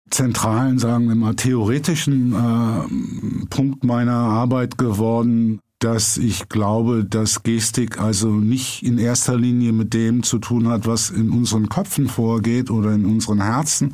zentralen, sagen wir mal, theoretischen Punkt meiner Arbeit geworden, dass ich glaube, dass Gestik also nicht in erster Linie mit dem zu tun hat, was in unseren Köpfen vorgeht oder in unseren Herzen,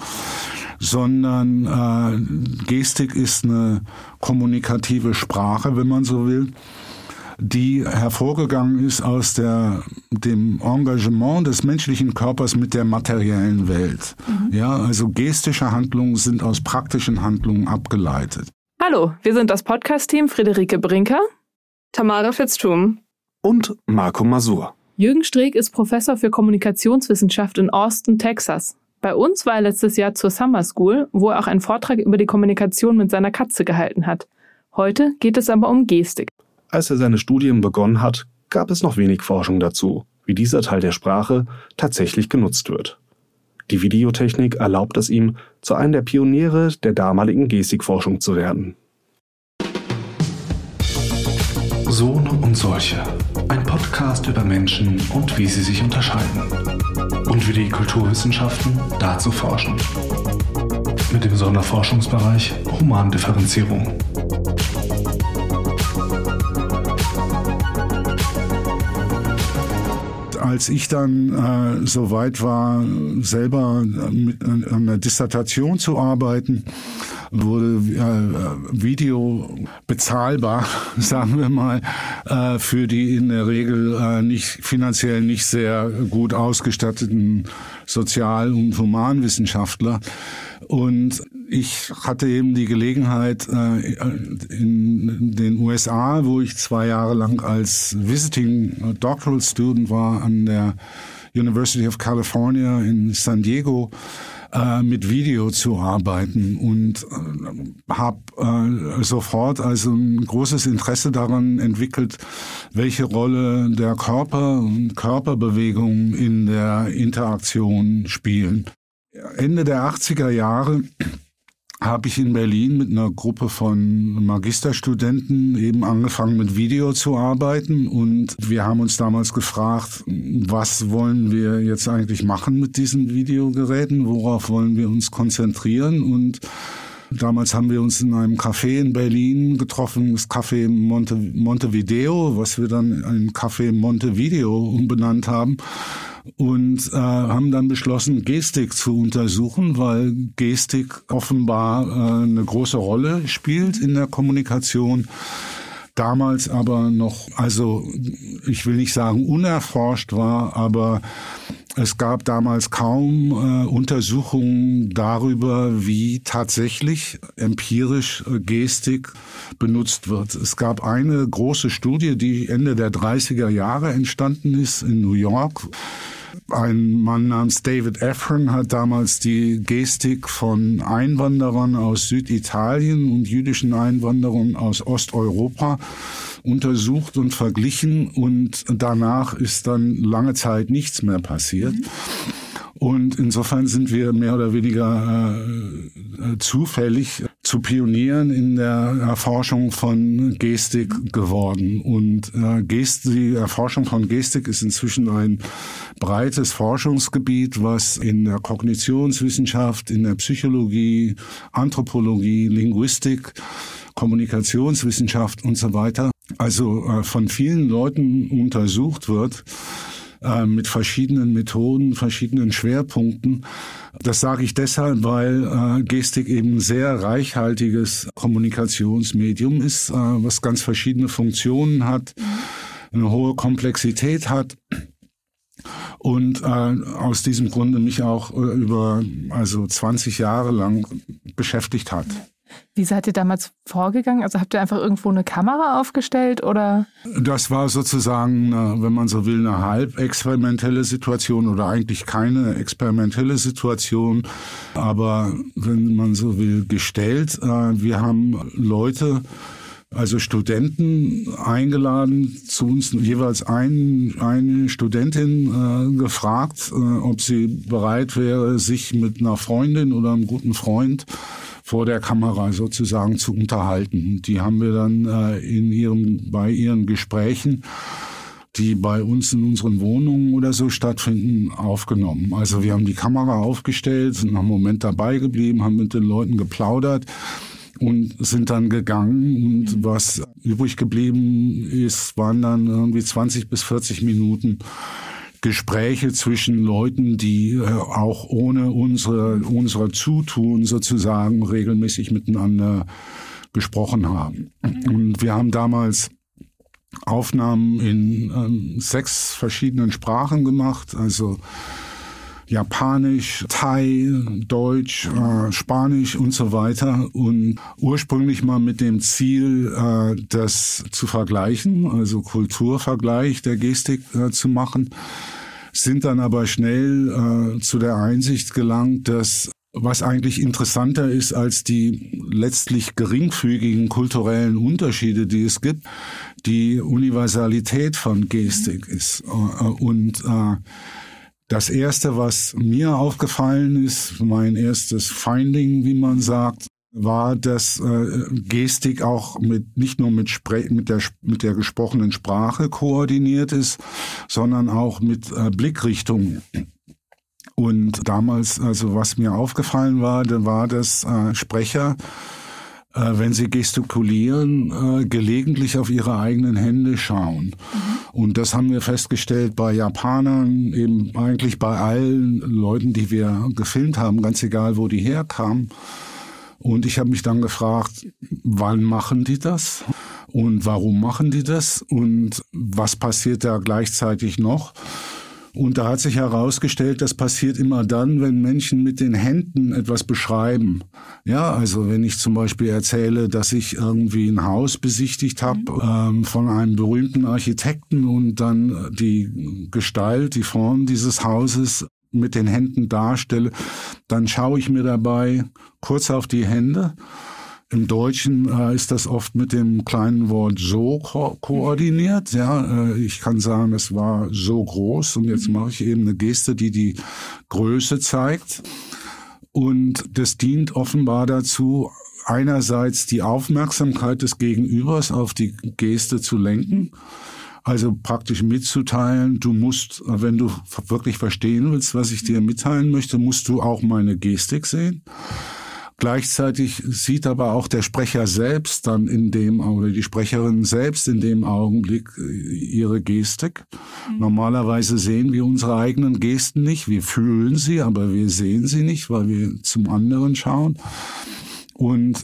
sondern Gestik ist eine kommunikative Sprache, wenn man so will, die hervorgegangen ist aus dem Engagement des menschlichen Körpers mit der materiellen Welt. Ja, also gestische Handlungen sind aus praktischen Handlungen abgeleitet. Hallo, wir sind das Podcast-Team Friederike Brinker, Tamara Fitztum und Marco Masur. Jürgen Streeck ist Professor für Kommunikationswissenschaft in Austin, Texas. Bei uns war er letztes Jahr zur Summer School, wo er auch einen Vortrag über die Kommunikation mit seiner Katze gehalten hat. Heute geht es aber um Gestik. Als er seine Studien begonnen hat, gab es noch wenig Forschung dazu, wie dieser Teil der Sprache tatsächlich genutzt wird. Die Videotechnik erlaubt es ihm, zu einem der Pioniere der damaligen Gestikforschung zu werden. So und solche. Ein Podcast über Menschen und wie sie sich unterscheiden. Und wie die Kulturwissenschaften dazu forschen. Mit dem Sonderforschungsbereich Humandifferenzierung. Als ich dann so weit war, selber an einer Dissertation zu arbeiten, wurde Video bezahlbar, sagen wir mal, für die in der Regel finanziell nicht sehr gut ausgestatteten Sozial- und Humanwissenschaftler. Und ich hatte eben die Gelegenheit, in den USA, wo ich 2 Jahre lang als Visiting Doctoral Student war an der University of California in San Diego, mit Video zu arbeiten und habe sofort also ein großes Interesse daran entwickelt, welche Rolle der Körper und Körperbewegung in der Interaktion spielen. Ende der 80er Jahre habe ich in Berlin mit einer Gruppe von Magisterstudenten eben angefangen mit Video zu arbeiten und wir haben uns damals gefragt, was wollen wir jetzt eigentlich machen mit diesen Videogeräten, worauf wollen wir uns konzentrieren und damals haben wir uns in einem Café in Berlin getroffen, das Café Montevideo, was wir dann in Café Montevideo umbenannt haben. Und haben dann beschlossen, Gestik zu untersuchen, weil Gestik offenbar eine große Rolle spielt in der Kommunikation. Damals aber noch, also ich will nicht sagen unerforscht war, aber es gab damals kaum Untersuchungen darüber, wie tatsächlich empirisch Gestik benutzt wird. Es gab eine große Studie, die Ende der 30er Jahre entstanden ist in New York. Ein Mann namens David Efron hat damals die Gestik von Einwanderern aus Süditalien und jüdischen Einwanderern aus Osteuropa untersucht und verglichen und danach ist dann lange Zeit nichts mehr passiert. Und insofern sind wir mehr oder weniger zufällig zu Pionieren in der Erforschung von Gestik geworden. Und die Erforschung von Gestik ist inzwischen ein breites Forschungsgebiet, was in der Kognitionswissenschaft, in der Psychologie, Anthropologie, Linguistik, Kommunikationswissenschaft und so weiter, also von vielen Leuten untersucht wird, mit verschiedenen Methoden, verschiedenen Schwerpunkten. Das sage ich deshalb, weil Gestik eben ein sehr reichhaltiges Kommunikationsmedium ist, was ganz verschiedene Funktionen hat, eine hohe Komplexität hat und aus diesem Grunde mich auch über 20 Jahre lang beschäftigt hat. Wie seid ihr damals vorgegangen? Also habt ihr einfach irgendwo eine Kamera aufgestellt oder? Das war sozusagen, wenn man so will, eine halb experimentelle Situation oder eigentlich keine experimentelle Situation, aber wenn man so will, gestellt. Wir haben Leute, also Studenten eingeladen, zu uns jeweils eine Studentin gefragt, ob sie bereit wäre, sich mit einer Freundin oder einem guten Freund vor der Kamera sozusagen zu unterhalten. Die haben wir dann bei ihren Gesprächen die bei uns in unseren Wohnungen oder so stattfinden, aufgenommen. Also wir haben die Kamera aufgestellt, sind noch einen Moment dabei geblieben, haben mit den Leuten geplaudert und sind dann gegangen. Und was übrig geblieben ist, waren dann irgendwie 20 bis 40 Minuten Gespräche zwischen Leuten, die auch ohne unser Zutun sozusagen regelmäßig miteinander gesprochen haben. Und wir haben damals Aufnahmen in 6 verschiedenen Sprachen gemacht, also Japanisch, Thai, Deutsch, Spanisch und so weiter. Und ursprünglich mal mit dem Ziel, das zu vergleichen, also Kulturvergleich der Gestik zu machen, sind dann aber schnell zu der Einsicht gelangt, dass was eigentlich interessanter ist als die letztlich geringfügigen kulturellen Unterschiede, die es gibt, die Universalität von Gestik ist. Und das Erste, was mir aufgefallen ist, mein erstes Finding, wie man sagt, war, dass Gestik auch nicht nur mit der gesprochenen Sprache koordiniert ist, sondern auch mit Blickrichtungen. Und damals, also was mir aufgefallen war, dass Sprecher, wenn sie gestikulieren, gelegentlich auf ihre eigenen Hände schauen. Und das haben wir festgestellt bei Japanern, eben eigentlich bei allen Leuten, die wir gefilmt haben, ganz egal, wo die herkamen. Und ich habe mich dann gefragt, wann machen die das? Und warum machen die das? Und was passiert da gleichzeitig noch? Und da hat sich herausgestellt, das passiert immer dann, wenn Menschen mit den Händen etwas beschreiben. Ja, also wenn ich zum Beispiel erzähle, dass ich irgendwie ein Haus besichtigt habe von einem berühmten Architekten und dann die Gestalt, die Form dieses Hauses mit den Händen darstelle, dann schaue ich mir dabei kurz auf die Hände. Im Deutschen ist das oft mit dem kleinen Wort so koordiniert. Ja, ich kann sagen, es war so groß und jetzt mache ich eben eine Geste, die die Größe zeigt. Und das dient offenbar dazu, einerseits die Aufmerksamkeit des Gegenübers auf die Geste zu lenken. Also praktisch mitzuteilen, du musst, wenn du wirklich verstehen willst, was ich dir mitteilen möchte, musst du auch meine Gestik sehen. Gleichzeitig sieht aber auch der Sprecher selbst dann oder die Sprecherin selbst in dem Augenblick ihre Gestik. Normalerweise sehen wir unsere eigenen Gesten nicht. Wir fühlen sie, aber wir sehen sie nicht, weil wir zum anderen schauen. Und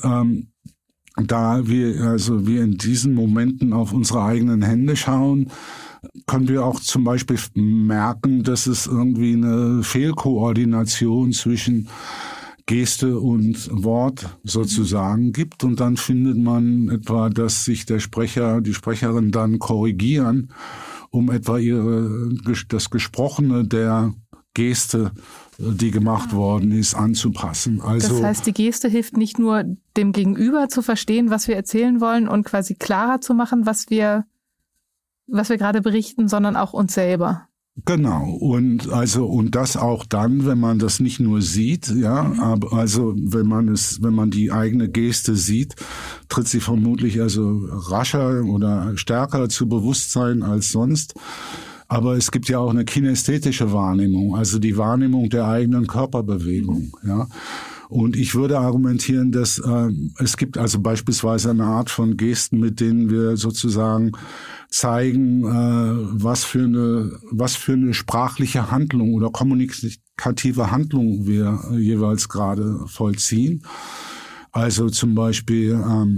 da wir in diesen Momenten auf unsere eigenen Hände schauen, können wir auch zum Beispiel merken, dass es irgendwie eine Fehlkoordination zwischen Geste und Wort sozusagen gibt. Und dann findet man etwa, dass sich der Sprecher, die Sprecherin dann korrigieren, um etwa das Gesprochene der Geste, die gemacht worden ist, anzupassen. Also, das heißt, die Geste hilft nicht nur dem Gegenüber zu verstehen, was wir erzählen wollen und quasi klarer zu machen, was wir gerade berichten, sondern auch uns selber. Genau. Und das auch dann, wenn man das nicht nur sieht, ja, aber also wenn man die eigene Geste sieht, tritt sie vermutlich also rascher oder stärker zu Bewusstsein als sonst. Aber es gibt ja auch eine kinästhetische Wahrnehmung, also die Wahrnehmung der eigenen Körperbewegung, ja. Und ich würde argumentieren, dass es gibt also beispielsweise eine Art von Gesten, mit denen wir sozusagen zeigen, was für eine sprachliche Handlung oder kommunikative Handlung wir jeweils gerade vollziehen. Also zum Beispiel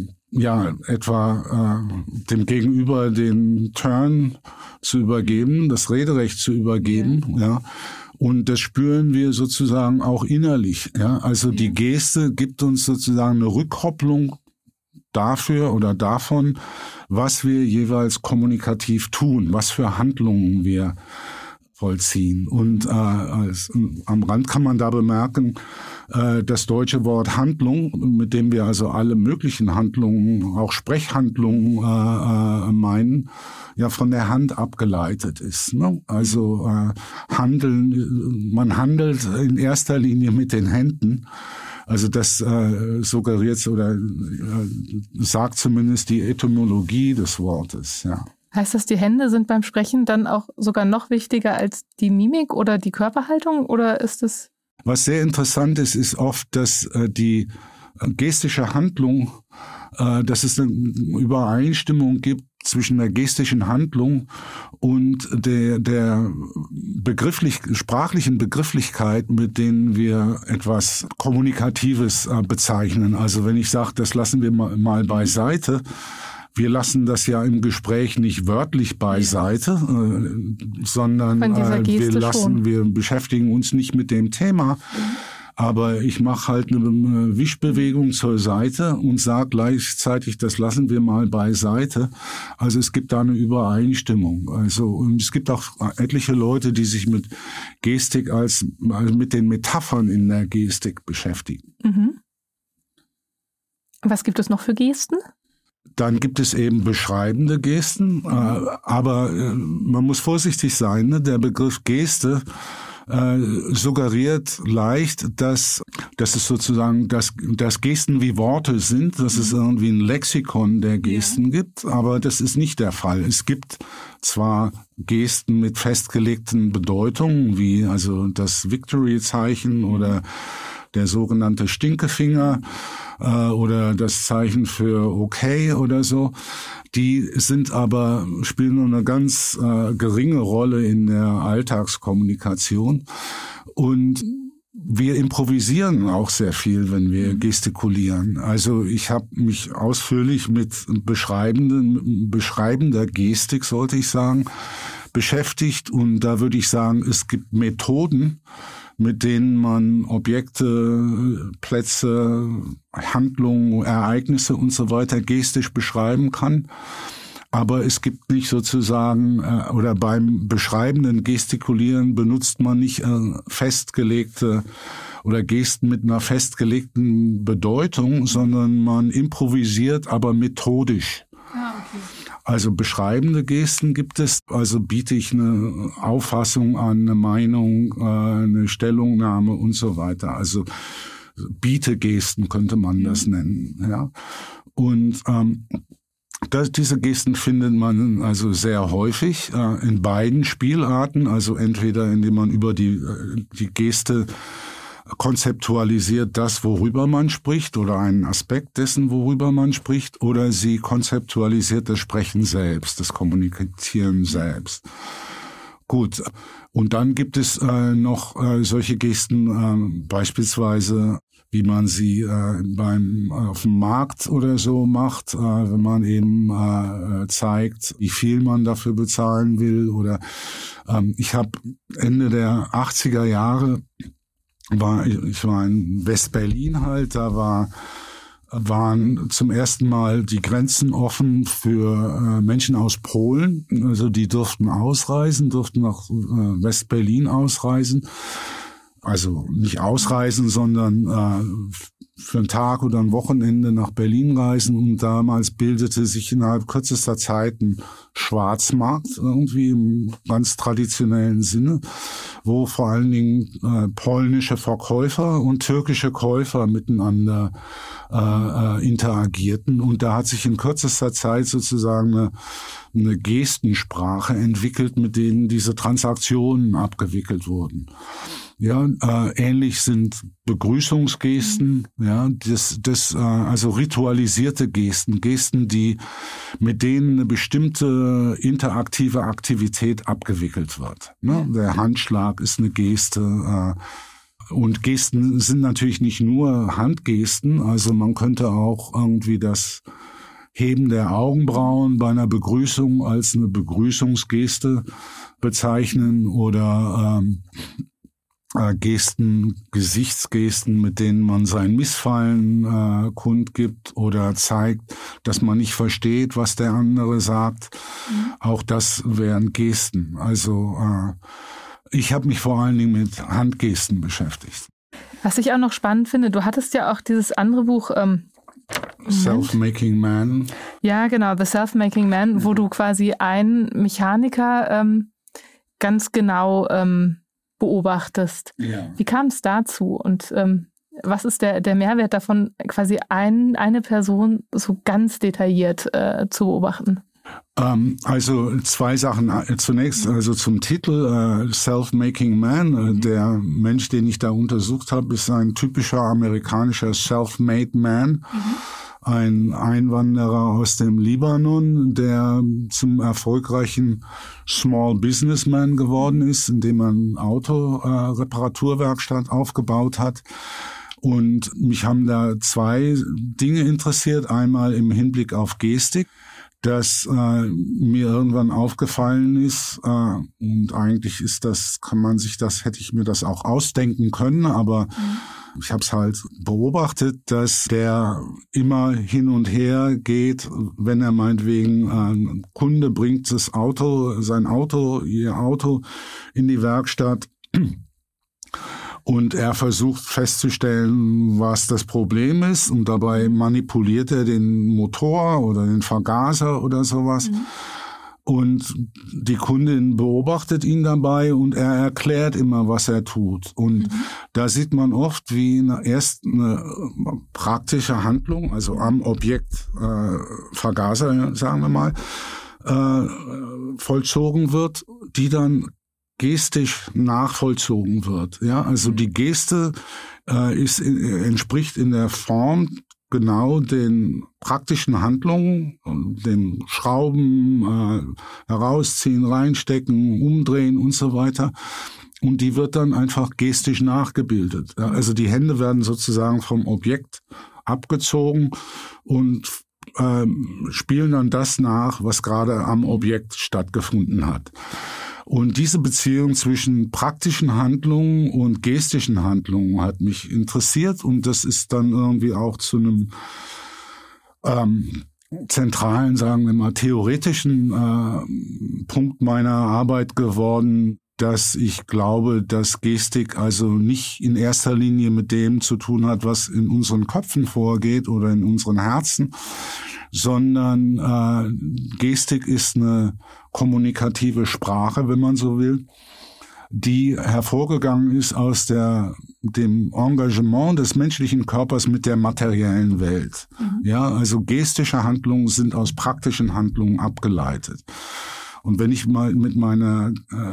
etwa dem Gegenüber den Turn zu übergeben, das Rederecht zu übergeben, ja. Und das spüren wir sozusagen auch innerlich, ja. Also die Geste gibt uns sozusagen eine Rückkopplung dafür oder davon, was wir jeweils kommunikativ tun, was für Handlungen wir vollziehen. Und am Rand kann man da bemerken, das deutsche Wort Handlung, mit dem wir also alle möglichen Handlungen, auch Sprechhandlungen meinen, ja von der Hand abgeleitet ist. Ne? Also man handelt in erster Linie mit den Händen. Also das suggeriert oder sagt zumindest die Etymologie des Wortes, ja. Heißt das, die Hände sind beim Sprechen dann auch sogar noch wichtiger als die Mimik oder die Körperhaltung, oder ist es? Was sehr interessant ist oft, dass die gestische Handlung, dass es eine Übereinstimmung gibt zwischen der gestischen Handlung und der sprachlichen Begrifflichkeit, mit denen wir etwas Kommunikatives bezeichnen. Also wenn ich sage, das lassen wir mal beiseite, wir lassen das ja im Gespräch nicht wörtlich beiseite, sondern wir beschäftigen uns nicht mit dem Thema. Aber ich mache halt eine Wischbewegung zur Seite und sage gleichzeitig, das lassen wir mal beiseite. Also es gibt da eine Übereinstimmung. Und es gibt auch etliche Leute, die sich mit Gestik also mit den Metaphern in der Gestik beschäftigen. Mhm. Was gibt es noch für Gesten? Dann gibt es eben beschreibende Gesten, aber man muss vorsichtig sein, ne? Der Begriff Geste suggeriert leicht, dass es sozusagen, dass Gesten wie Worte sind, dass es irgendwie ein Lexikon der Gesten gibt, aber das ist nicht der Fall. Es gibt zwar Gesten mit festgelegten Bedeutungen, wie also das Victory-Zeichen oder der sogenannte Stinkefinger oder das Zeichen für okay oder so. Die spielen nur eine ganz geringe Rolle in der Alltagskommunikation. Und wir improvisieren auch sehr viel, wenn wir gestikulieren. Also ich habe mich ausführlich mit beschreibender Gestik, sollte ich sagen, beschäftigt. Und da würde ich sagen, es gibt Methoden, mit denen man Objekte, Plätze, Handlungen, Ereignisse und so weiter gestisch beschreiben kann. Aber es gibt nicht sozusagen, oder beim beschreibenden Gestikulieren benutzt man nicht festgelegte oder Gesten mit einer festgelegten Bedeutung, sondern man improvisiert, aber methodisch. Ah, okay. Also beschreibende Gesten gibt es, also biete ich eine Auffassung an, eine Meinung, eine Stellungnahme und so weiter. Also Bietegesten könnte man das nennen. Ja. Und diese Gesten findet man also sehr häufig in beiden Spielarten, also entweder indem man über die Geste konzeptualisiert das, worüber man spricht, oder einen Aspekt dessen, worüber man spricht, oder sie konzeptualisiert das Sprechen selbst, das Kommunizieren selbst. Gut, und dann gibt es noch solche Gesten, beispielsweise, wie man sie auf dem Markt oder so macht, wenn man eben zeigt, wie viel man dafür bezahlen will. Oder ich habe Ende der 80er Jahre ich war in West-Berlin halt, da waren zum ersten Mal die Grenzen offen für Menschen aus Polen. Also die durften nach West-Berlin ausreisen. Also nicht ausreisen, sondern für einen Tag oder ein Wochenende nach Berlin reisen. Und damals bildete sich innerhalb kürzester Zeit ein Schwarzmarkt, irgendwie im ganz traditionellen Sinne, wo vor allen Dingen polnische Verkäufer und türkische Käufer miteinander interagierten. Und da hat sich in kürzester Zeit sozusagen eine Gestensprache entwickelt, mit denen diese Transaktionen abgewickelt wurden. Ja, ähnlich sind Begrüßungsgesten, ja, also ritualisierte Gesten, mit denen eine bestimmte interaktive Aktivität abgewickelt wird. Ne? Der Handschlag ist eine Geste, und Gesten sind natürlich nicht nur Handgesten, also man könnte auch irgendwie das Heben der Augenbrauen bei einer Begrüßung als eine Begrüßungsgeste bezeichnen oder Gesichtsgesten, mit denen man sein Missfallen kundgibt oder zeigt, dass man nicht versteht, was der andere sagt. Auch das wären Gesten. Also ich habe mich vor allen Dingen mit Handgesten beschäftigt. Was ich auch noch spannend finde, du hattest ja auch dieses andere Buch Self-Making Man. Ja, genau, The Self-Making Man, wo du quasi einen Mechaniker ganz genau beobachtest. Ja. Wie kam es dazu und was ist der Mehrwert davon, quasi eine Person so ganz detailliert zu beobachten? Also 2 Sachen. Zunächst also zum Titel Self-Making Man. Der Mensch, den ich da untersucht habe, ist ein typischer amerikanischer Self-Made Man. Ein Einwanderer aus dem Libanon, der zum erfolgreichen Small Businessman geworden ist, indem er eine Autoreparaturwerkstatt aufgebaut hat. Und mich haben da 2 Dinge interessiert. Einmal im Hinblick auf Gestik, dass mir irgendwann aufgefallen ist, und eigentlich ist das, hätte ich mir das auch ausdenken können, aber ich habe es halt beobachtet, dass der immer hin und her geht, wenn er meinetwegen ein Kunde bringt ihr Auto in die Werkstatt und er versucht festzustellen, was das Problem ist, und dabei manipuliert er den Motor oder den Vergaser oder sowas. Und die Kundin beobachtet ihn dabei und er erklärt immer, was er tut. Und da sieht man oft, wie erst eine praktische Handlung, also am Objekt Vergaser, sagen wir mal, vollzogen wird, die dann gestisch nachvollzogen wird. Ja, also die Geste entspricht in der Form genau den praktischen Handlungen, dem Schrauben, herausziehen, reinstecken, umdrehen und so weiter. Und die wird dann einfach gestisch nachgebildet. Ja, also die Hände werden sozusagen vom Objekt abgezogen und spielen dann das nach, was gerade am Objekt stattgefunden hat. Und diese Beziehung zwischen praktischen Handlungen und gestischen Handlungen hat mich interessiert, und das ist dann irgendwie auch zu einem zentralen, sagen wir mal, theoretischen Punkt meiner Arbeit geworden, dass ich glaube, dass Gestik also nicht in erster Linie mit dem zu tun hat, was in unseren Köpfen vorgeht oder in unseren Herzen, sondern Gestik ist eine kommunikative Sprache, wenn man so will, die hervorgegangen ist aus dem Engagement des menschlichen Körpers mit der materiellen Welt. Ja, also gestische Handlungen sind aus praktischen Handlungen abgeleitet. Und wenn ich mal mit meiner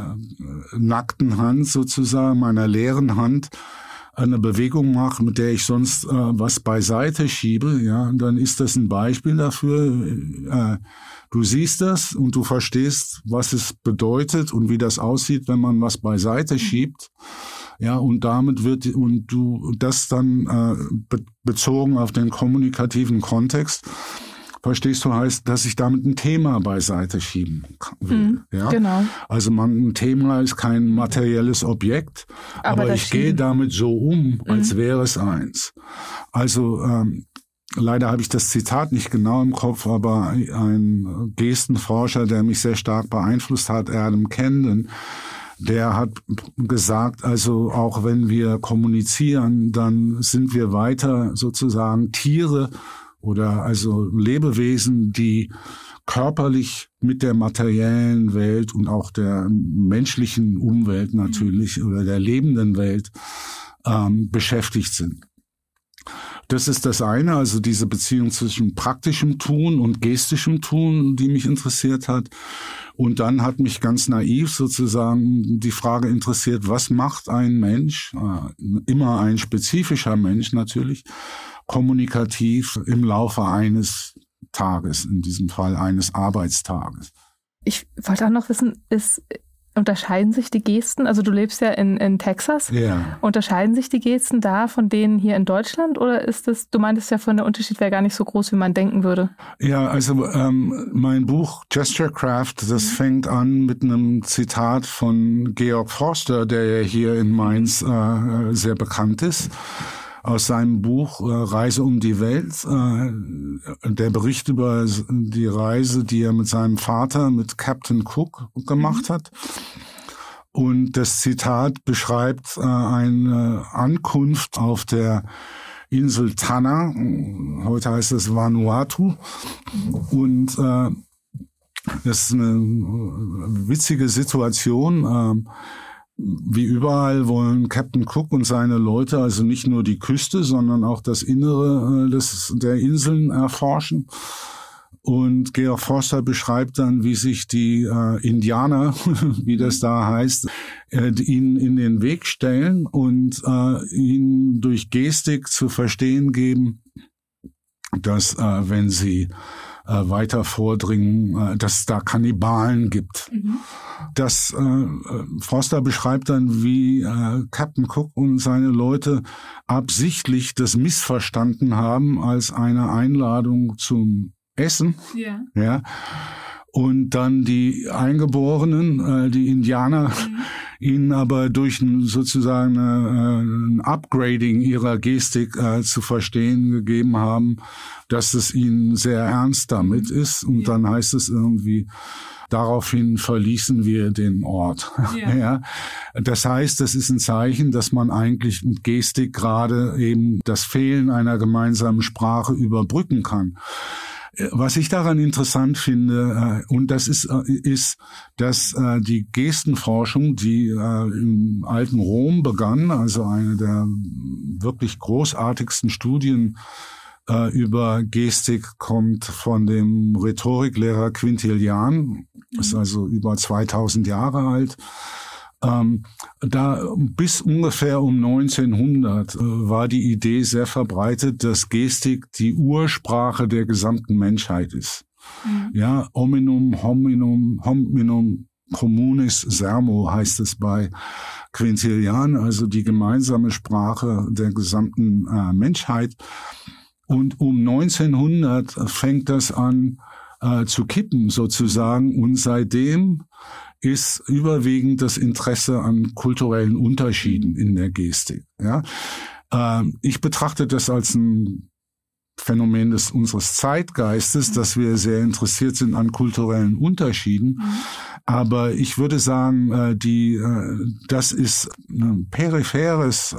nackten Hand sozusagen, meiner leeren Hand, eine Bewegung mache, mit der ich sonst was beiseite schiebe, ja, dann ist das ein Beispiel dafür. Du siehst das und du verstehst, was es bedeutet und wie das aussieht, wenn man was beiseite schiebt. Ja, und damit du das dann bezogen auf den kommunikativen Kontext, verstehst du, heißt, dass ich damit ein Thema beiseite schieben will. Ja? Genau. Also ein Thema ist kein materielles Objekt, aber ich gehe damit so um, als wäre es eins. Also leider habe ich das Zitat nicht genau im Kopf, aber ein Gestenforscher, der mich sehr stark beeinflusst hat, Adam Camden, der hat gesagt, also auch wenn wir kommunizieren, dann sind wir weiter sozusagen Tiere oder also Lebewesen, die körperlich mit der materiellen Welt und auch der menschlichen Umwelt natürlich oder der lebenden Welt beschäftigt sind. Das ist das eine, also diese Beziehung zwischen praktischem Tun und gestischem Tun, die mich interessiert hat. Und dann hat mich ganz naiv sozusagen die Frage interessiert, was macht ein Mensch, immer ein spezifischer Mensch natürlich, kommunikativ im Laufe eines Tages, in diesem Fall eines Arbeitstages. Ich wollte auch noch wissen, unterscheiden sich die Gesten, also du lebst ja in Texas, unterscheiden sich die Gesten da von denen hier in Deutschland, oder ist das, du meintest ja von der Unterschied wäre gar nicht so groß, wie man denken würde? Ja, also mein Buch Gesturecraft, das fängt an mit einem Zitat von Georg Forster, der ja hier in Mainz sehr bekannt ist. Aus seinem Buch Reise um die Welt, der Bericht über die Reise, die er mit seinem Vater, mit Captain Cook gemacht hat. Und das Zitat beschreibt eine Ankunft auf der Insel Tanna, heute heißt es Vanuatu. Und das ist eine witzige Situation. Wie überall wollen Captain Cook und seine Leute also nicht nur die Küste, sondern auch das Innere der Inseln erforschen. Und Georg Forster beschreibt dann, wie sich die Indianer, wie das da heißt, ihnen in den Weg stellen und ihnen durch Gestik zu verstehen geben, dass wenn sie weiter vordringen, dass es da Kannibalen gibt. Das Forster beschreibt dann, wie Captain Cook und seine Leute absichtlich das missverstanden haben als eine Einladung zum Essen. Ja. Und dann die Eingeborenen, die Indianer, ihnen aber durch sozusagen ein Upgrading ihrer Gestik zu verstehen gegeben haben, dass es ihnen sehr ernst damit ist. Und dann heißt es irgendwie, daraufhin verließen wir den Ort. Ja. Das heißt, das ist ein Zeichen, dass man eigentlich mit Gestik gerade eben das Fehlen einer gemeinsamen Sprache überbrücken kann. Was ich daran interessant finde, und das ist, dass die Gestenforschung, die im alten Rom begann, also eine der wirklich großartigsten Studien über Gestik, kommt von dem Rhetoriklehrer Quintilian, ist also über 2000 Jahre alt. Da bis ungefähr um 1900 war die Idee sehr verbreitet, dass Gestik die Ursprache der gesamten Menschheit ist. Ja, hominum communis sermo heißt es bei Quintilian, also die gemeinsame Sprache der gesamten Menschheit. Und um 1900 fängt das an zu kippen sozusagen, und seitdem ist überwiegend das Interesse an kulturellen Unterschieden in der Gestik. Ja, ich betrachte das als ein Phänomen unseres Zeitgeistes, dass wir sehr interessiert sind an kulturellen Unterschieden. Aber ich würde sagen, das ist ein peripheres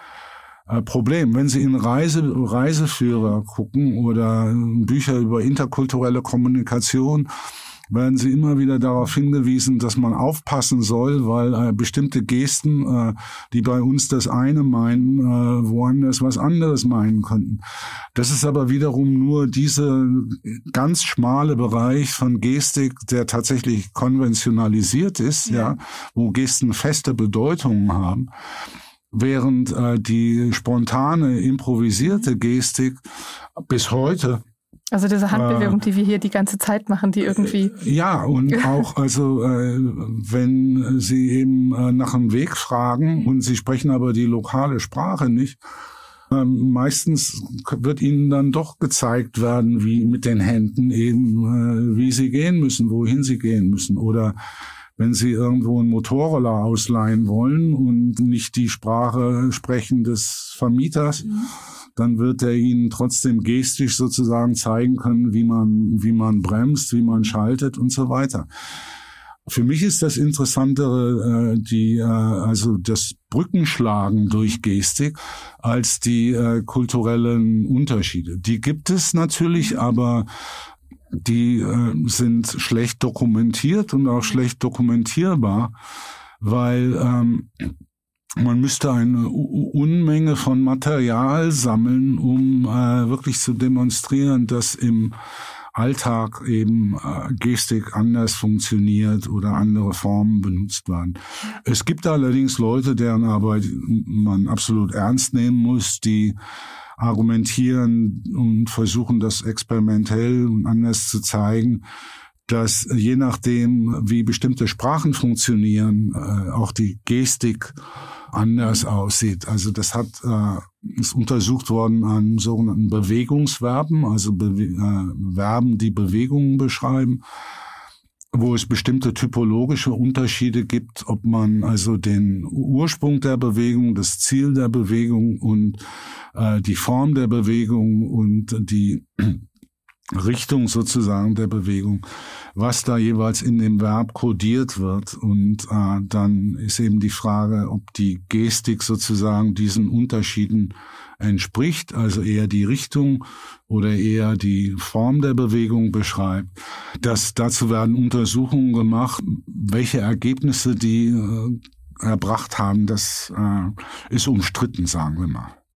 Problem. Wenn Sie in Reiseführer gucken oder Bücher über interkulturelle Kommunikation, werden Sie immer wieder darauf hingewiesen, dass man aufpassen soll, weil bestimmte Gesten, die bei uns das eine meinen, woanders was anderes meinen könnten. Das ist aber wiederum nur dieser ganz schmale Bereich von Gestik, der tatsächlich konventionalisiert ist, ja, wo Gesten feste Bedeutungen haben. Während die spontane, improvisierte Gestik bis heute, also diese Handbewegung, die wir hier die ganze Zeit machen, die irgendwie... Ja, und auch, also wenn Sie eben nach einem Weg fragen und Sie sprechen aber die lokale Sprache nicht, meistens wird Ihnen dann doch gezeigt werden, wie mit den Händen eben, wie Sie gehen müssen, wohin Sie gehen müssen. Oder wenn Sie irgendwo einen Motorroller ausleihen wollen und nicht die Sprache sprechen des Vermieters, dann wird er Ihnen trotzdem gestisch sozusagen zeigen können, wie man bremst, wie man schaltet und so weiter. Für mich ist das Interessantere also das Brückenschlagen durch Gestik als die kulturellen Unterschiede. Die gibt es natürlich, aber die sind schlecht dokumentiert und auch schlecht dokumentierbar, weil man müsste eine Unmenge von Material sammeln, um wirklich zu demonstrieren, dass im Alltag eben Gestik anders funktioniert oder andere Formen benutzt werden. Es gibt allerdings Leute, deren Arbeit man absolut ernst nehmen muss, die argumentieren und versuchen, das experimentell und anders zu zeigen, dass je nachdem, wie bestimmte Sprachen funktionieren, auch die Gestik anders aussieht. Also das ist untersucht worden an sogenannten Bewegungsverben, also Verben, die Bewegungen beschreiben, wo es bestimmte typologische Unterschiede gibt, ob man also den Ursprung der Bewegung, das Ziel der Bewegung und die Form der Bewegung und die Richtung sozusagen der Bewegung, was da jeweils in dem Verb kodiert wird. Und dann ist eben die Frage, ob die Gestik sozusagen diesen Unterschieden entspricht, also eher die Richtung oder eher die Form der Bewegung beschreibt. Dazu werden Untersuchungen gemacht, welche Ergebnisse die erbracht haben, das ist umstritten, sagen wir mal.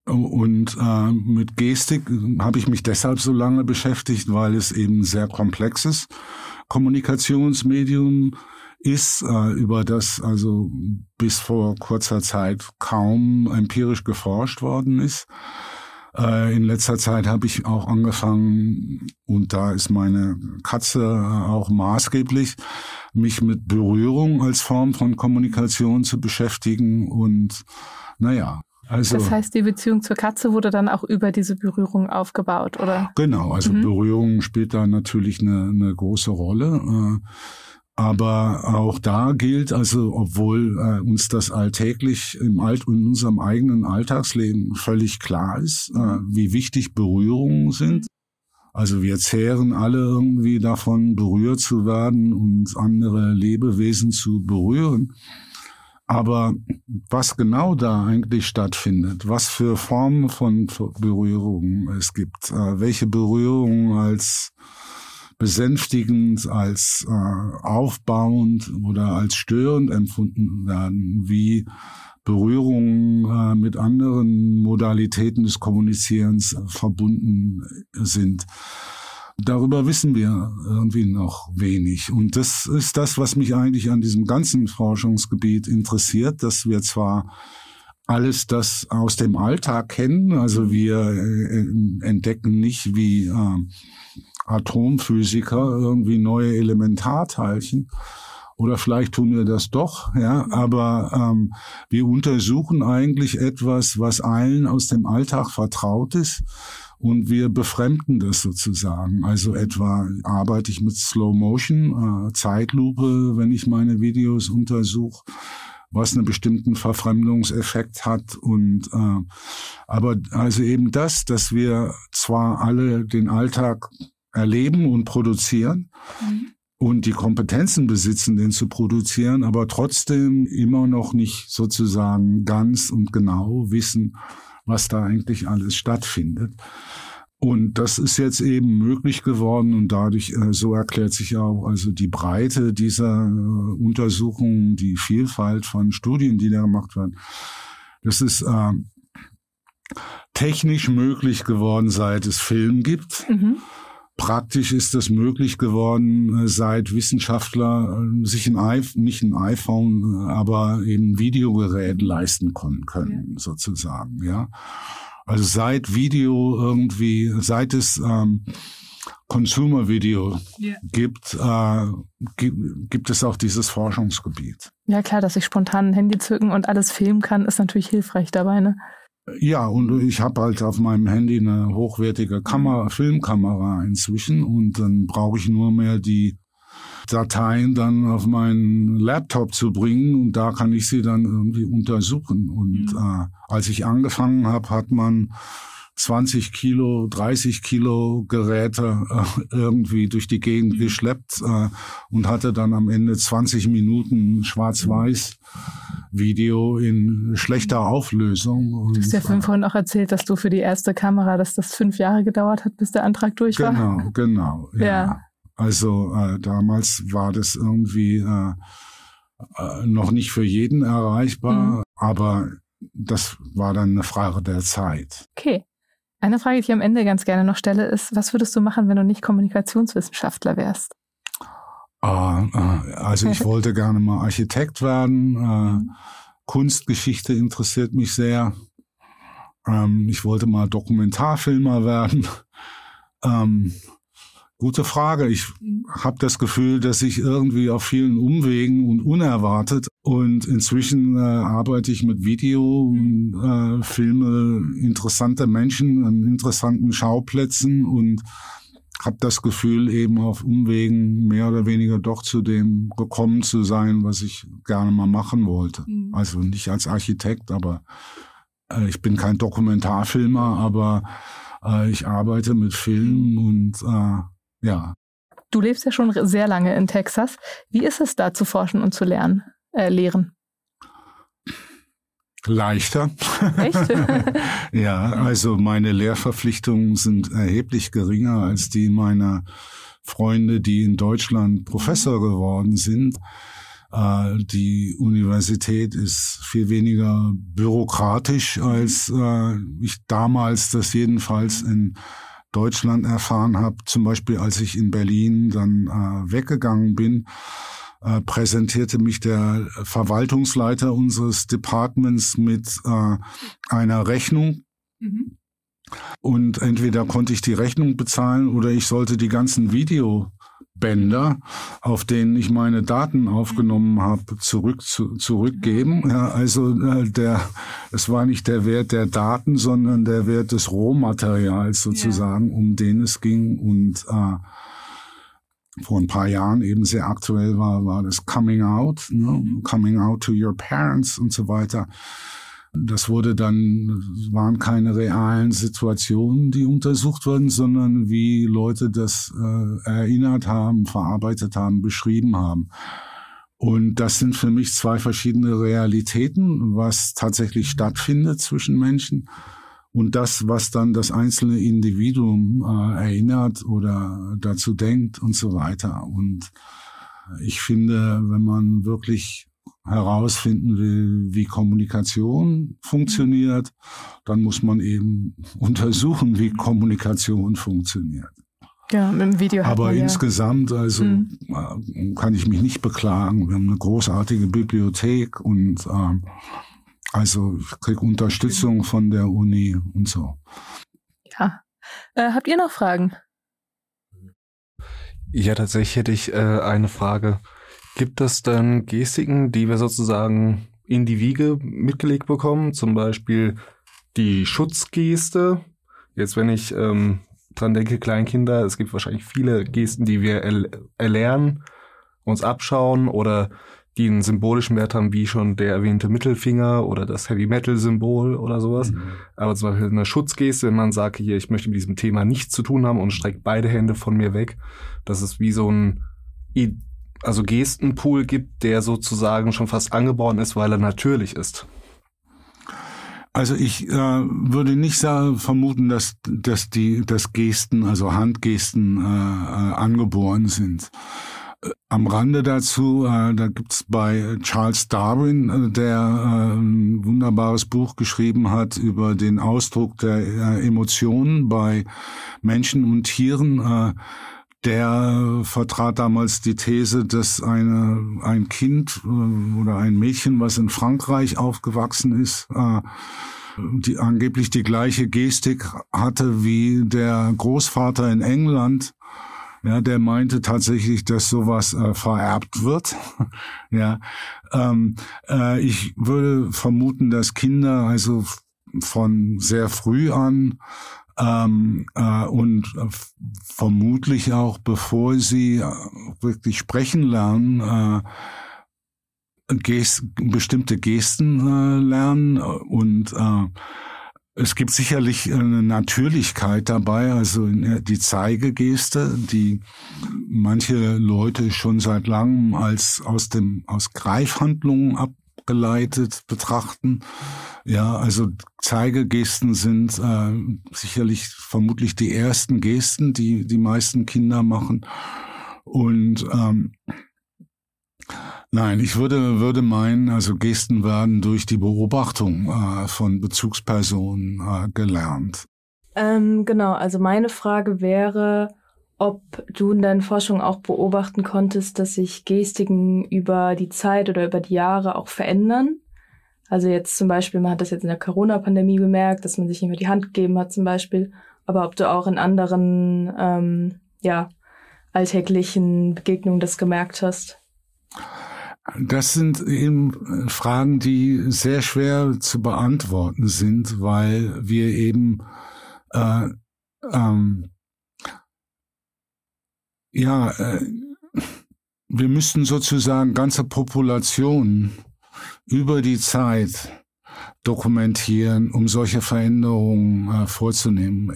Und mit Gestik habe ich mich deshalb so lange beschäftigt, weil es eben ein sehr komplexes Kommunikationsmedium ist, über das also bis vor kurzer Zeit kaum empirisch geforscht worden ist. In letzter Zeit habe ich auch angefangen, und da ist meine Katze auch maßgeblich, mich mit Berührung als Form von Kommunikation zu beschäftigen. Und naja, also. Das heißt, die Beziehung zur Katze wurde dann auch über diese Berührung aufgebaut, oder? Genau, also Berührung spielt da natürlich eine große Rolle. Aber auch da gilt, also obwohl uns das alltäglich in unserem eigenen Alltagsleben völlig klar ist, wie wichtig Berührungen sind. Also wir zehren alle irgendwie davon, berührt zu werden und andere Lebewesen zu berühren. Aber was genau da eigentlich stattfindet, was für Formen von Berührungen es gibt, welche Berührungen als besänftigend, als aufbauend oder als störend empfunden werden, wie Berührungen mit anderen Modalitäten des Kommunizierens verbunden sind. Darüber wissen wir irgendwie noch wenig. Und das ist das, was mich eigentlich an diesem ganzen Forschungsgebiet interessiert, dass wir zwar alles das aus dem Alltag kennen, also wir entdecken nicht wie Atomphysiker irgendwie neue Elementarteilchen, oder vielleicht tun wir das doch, ja, aber wir untersuchen eigentlich etwas, was allen aus dem Alltag vertraut ist, und wir befremden das sozusagen. Also etwa arbeite ich mit Slow Motion, Zeitlupe, wenn ich meine Videos untersuche, was einen bestimmten Verfremdungseffekt hat. Und aber also eben das, dass wir zwar alle den Alltag erleben und produzieren und die Kompetenzen besitzen, den zu produzieren, aber trotzdem immer noch nicht sozusagen ganz und genau wissen, was da eigentlich alles stattfindet. Und das ist jetzt eben möglich geworden, und dadurch, so erklärt sich auch also die Breite dieser Untersuchungen, die Vielfalt von Studien, die da gemacht werden. Das ist technisch möglich geworden, seit es Film gibt. Praktisch ist das möglich geworden, seit Wissenschaftler sich nicht ein iPhone, aber eben ein Videogerät leisten können, sozusagen, ja. Also seit es Consumer Video gibt es auch dieses Forschungsgebiet. Ja klar, dass ich spontan ein Handy zücken und alles filmen kann, ist natürlich hilfreich dabei, ne? Ja, und ich habe halt auf meinem Handy eine hochwertige Filmkamera inzwischen, und dann brauche ich nur mehr die Dateien dann auf meinen Laptop zu bringen, und da kann ich sie dann irgendwie untersuchen. Und als ich angefangen habe, hat man 20 Kilo, 30 Kilo Geräte irgendwie durch die Gegend geschleppt und hatte dann am Ende 20 Minuten Schwarz-Weiß Video in schlechter Auflösung. Und du hast ja vorhin auch erzählt, dass du für die erste Kamera, dass das 5 Jahre gedauert hat, bis der Antrag durch war. Genau. Ja. Also damals war das irgendwie noch nicht für jeden erreichbar, aber das war dann eine Frage der Zeit. Okay. Eine Frage, die ich am Ende ganz gerne noch stelle, ist, was würdest du machen, wenn du nicht Kommunikationswissenschaftler wärst? Also ich wollte gerne mal Architekt werden. Kunstgeschichte interessiert mich sehr. Ich wollte mal Dokumentarfilmer werden. Gute Frage. Ich habe das Gefühl, dass ich irgendwie auf vielen Umwegen und unerwartet, und inzwischen arbeite ich mit Video und filme interessante Menschen an interessanten Schauplätzen und habe das Gefühl, eben auf Umwegen mehr oder weniger doch zu dem gekommen zu sein, was ich gerne mal machen wollte. Also nicht als Architekt, aber ich bin kein Dokumentarfilmer, aber ich arbeite mit Film und ja. Du lebst ja schon sehr lange in Texas. Wie ist es da zu forschen und zu lehren? Leichter. Echt? Ja, also meine Lehrverpflichtungen sind erheblich geringer als die meiner Freunde, die in Deutschland Professor geworden sind. Die Universität ist viel weniger bürokratisch, als ich damals das jedenfalls in Deutschland erfahren habe. Zum Beispiel, als ich in Berlin dann weggegangen bin, präsentierte mich der Verwaltungsleiter unseres Departments mit einer Rechnung. Mhm. Und entweder konnte ich die Rechnung bezahlen oder ich sollte die ganzen Videobänder, auf denen ich meine Daten aufgenommen habe, zurückgeben. Ja, also es war nicht der Wert der Daten, sondern der Wert des Rohmaterials sozusagen, um den es ging. Und vor ein paar Jahren eben sehr aktuell war das Coming Out, Coming Out to your parents und so weiter. Das waren keine realen Situationen, die untersucht wurden, sondern wie Leute das erinnert haben, verarbeitet haben, beschrieben haben. Und das sind für mich zwei verschiedene Realitäten, was tatsächlich stattfindet zwischen Menschen und das, was dann das einzelne Individuum erinnert oder dazu denkt und so weiter. Und ich finde, wenn man wirklich herausfinden will, wie Kommunikation funktioniert, dann muss man eben untersuchen, wie Kommunikation funktioniert. Ja, mit dem Video. Aber insgesamt, also kann ich mich nicht beklagen. Wir haben eine großartige Bibliothek und also ich kriege Unterstützung von der Uni und so. Ja. Habt ihr noch Fragen? Ja, tatsächlich hätte ich eine Frage. Gibt es denn Gestiken, die wir sozusagen in die Wiege mitgelegt bekommen? Zum Beispiel die Schutzgeste. Jetzt, wenn ich dran denke, Kleinkinder, es gibt wahrscheinlich viele Gesten, die wir erlernen, uns abschauen oder die einen symbolischen Wert haben, wie schon der erwähnte Mittelfinger oder das Heavy-Metal-Symbol oder sowas. Mhm. Aber zum Beispiel eine Schutzgeste, wenn man sagt, hier, ich möchte mit diesem Thema nichts zu tun haben und streckt beide Hände von mir weg. Das ist wie so ein Gestenpool gibt, der sozusagen schon fast angeboren ist, weil er natürlich ist. Also ich würde nicht vermuten, dass Gesten, also Handgesten angeboren sind. Am Rande dazu, da gibt's bei Charles Darwin, der ein wunderbares Buch geschrieben hat über den Ausdruck der Emotionen bei Menschen und Tieren. Der vertrat damals die These, dass ein Kind oder ein Mädchen, was in Frankreich aufgewachsen ist, die angeblich die gleiche Gestik hatte wie der Großvater in England. Ja, der meinte tatsächlich, dass sowas vererbt wird. Ja, ich würde vermuten, dass Kinder also von sehr früh an und vermutlich auch bevor sie wirklich sprechen lernen, bestimmte Gesten lernen und es gibt sicherlich eine Natürlichkeit dabei, also die Zeigegeste, die manche Leute schon seit langem als aus Greifhandlungen abgeleitet betrachten. Ja, also Zeigegesten sind sicherlich vermutlich die ersten Gesten, die die meisten Kinder machen. Und nein, ich würde meinen, also Gesten werden durch die Beobachtung von Bezugspersonen gelernt. Genau, also meine Frage wäre, ob du in deinen Forschungen auch beobachten konntest, dass sich Gestiken über die Zeit oder über die Jahre auch verändern. Also jetzt zum Beispiel, man hat das jetzt in der Corona-Pandemie bemerkt, dass man sich nicht mehr die Hand gegeben hat zum Beispiel, aber ob du auch in anderen alltäglichen Begegnungen das gemerkt hast. Das sind eben Fragen, die sehr schwer zu beantworten sind, weil wir eben wir müssten sozusagen ganze Populationen über die Zeit dokumentieren, um solche Veränderungen vorzunehmen.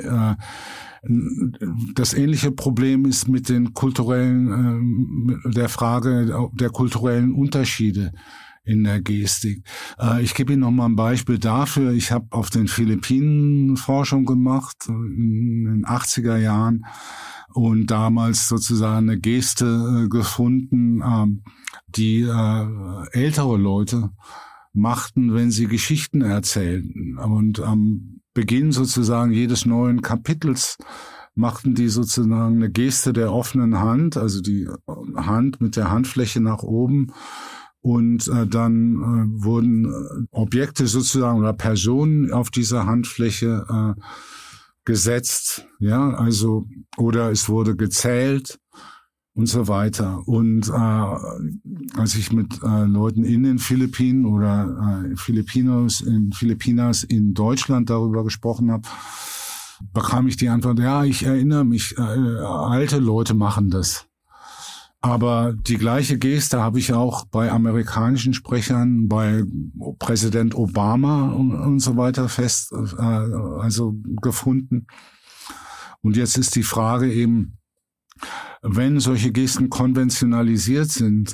Das ähnliche Problem ist mit der Frage der kulturellen Unterschiede in der Gestik. Ich gebe Ihnen noch mal ein Beispiel dafür. Ich habe auf den Philippinen Forschung gemacht in den 80er Jahren und damals sozusagen eine Geste gefunden, die ältere Leute machten, wenn sie Geschichten erzählten. Und am Beginn sozusagen jedes neuen Kapitels machten die sozusagen eine Geste der offenen Hand, also die Hand mit der Handfläche nach oben. Und dann wurden Objekte sozusagen oder Personen auf dieser Handfläche gesetzt, ja, also oder es wurde gezählt und so weiter. Und als ich mit Leuten in den Philippinen oder Filipinas in Deutschland darüber gesprochen habe, bekam ich die Antwort: Ja, ich erinnere mich, alte Leute machen das. Aber die gleiche Geste habe ich auch bei amerikanischen Sprechern, bei Präsident Obama und so weiter also gefunden. Und jetzt ist die Frage eben, wenn solche Gesten konventionalisiert sind,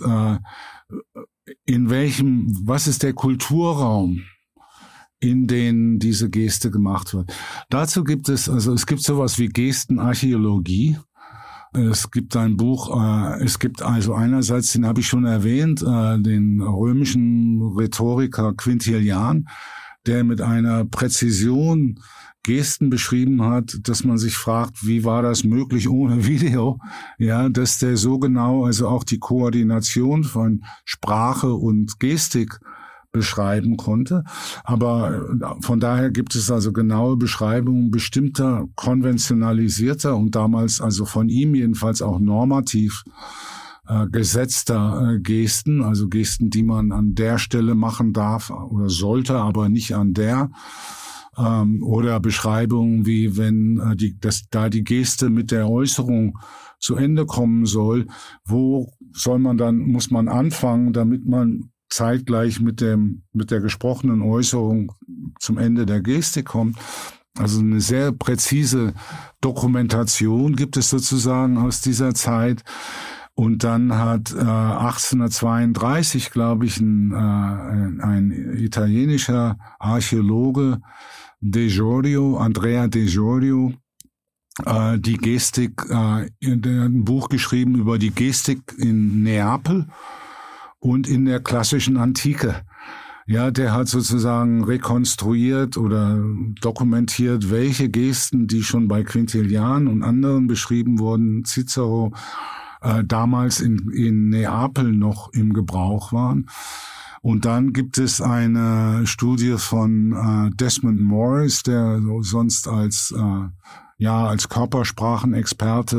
was ist der Kulturraum, in denen diese Geste gemacht wird? Dazu gibt es sowas wie Gestenarchäologie. Es gibt ein Buch, es gibt also einerseits, den habe ich schon erwähnt, den römischen Rhetoriker Quintilian, der mit einer Präzision Gesten beschrieben hat, dass man sich fragt, wie war das möglich ohne Video? Ja, dass der so genau, also auch die Koordination von Sprache und Gestik beschreiben konnte. Aber von daher gibt es also genaue Beschreibungen bestimmter konventionalisierter und damals also von ihm jedenfalls auch normativ gesetzter Gesten, also Gesten, die man an der Stelle machen darf oder sollte, aber nicht an der. Oder Beschreibungen wie wenn die Geste mit der Äußerung zu Ende kommen soll, muss man anfangen, damit man zeitgleich mit der gesprochenen Äußerung zum Ende der Gestik kommt. Also eine sehr präzise Dokumentation gibt es sozusagen aus dieser Zeit. Und dann hat 1832, glaube ich, ein italienischer Archäologe Andrea De Giorgio, die Gestik, ein Buch geschrieben über die Gestik in Neapel und in der klassischen Antike. Ja, der hat sozusagen rekonstruiert oder dokumentiert, welche Gesten, die schon bei Quintilian und anderen beschrieben wurden, Cicero, damals in Neapel noch im Gebrauch waren. Und dann gibt es eine Studie von Desmond Morris, der sonst als Körpersprachenexperte,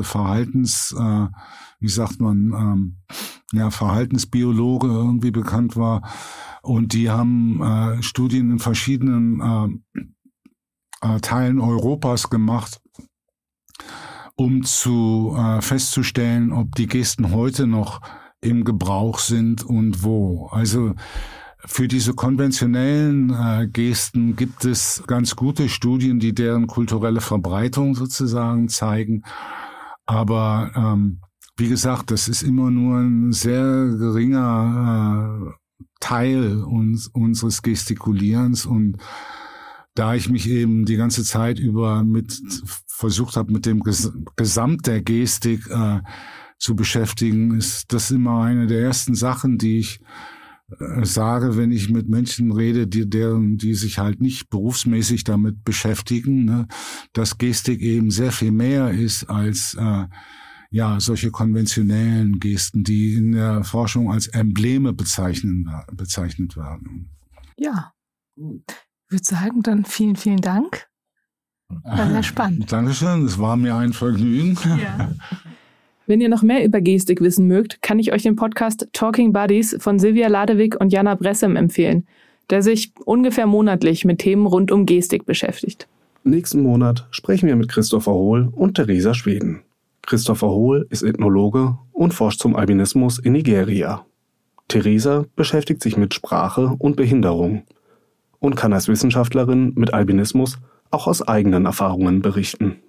Verhaltensbiologe irgendwie bekannt war. Und die haben Studien in verschiedenen Teilen Europas gemacht, um festzustellen, ob die Gesten heute noch im Gebrauch sind und wo. Also für diese konventionellen Gesten gibt es ganz gute Studien, die deren kulturelle Verbreitung sozusagen zeigen. Aber wie gesagt, das ist immer nur ein sehr geringer Teil unseres Gestikulierens. Und da ich mich eben die ganze Zeit über versucht habe, mit dem Gesamt der Gestik zu beschäftigen, ist das immer eine der ersten Sachen, die ich sage, wenn ich mit Menschen rede, die sich halt nicht berufsmäßig damit beschäftigen, ne, dass Gestik eben sehr viel mehr ist als solche konventionellen Gesten, die in der Forschung als Embleme bezeichnet werden. Ja, ich würde sagen, dann vielen, vielen Dank. War sehr spannend. Dankeschön, es war mir ein Vergnügen. Ja. Wenn ihr noch mehr über Gestik wissen mögt, kann ich euch den Podcast Talking Buddies von Silvia Ladewig und Jana Bressem empfehlen, der sich ungefähr monatlich mit Themen rund um Gestik beschäftigt. Nächsten Monat sprechen wir mit Christopher Hohl und Theresa Schweden. Christopher Hohl ist Ethnologe und forscht zum Albinismus in Nigeria. Theresa beschäftigt sich mit Sprache und Behinderung und kann als Wissenschaftlerin mit Albinismus auch aus eigenen Erfahrungen berichten.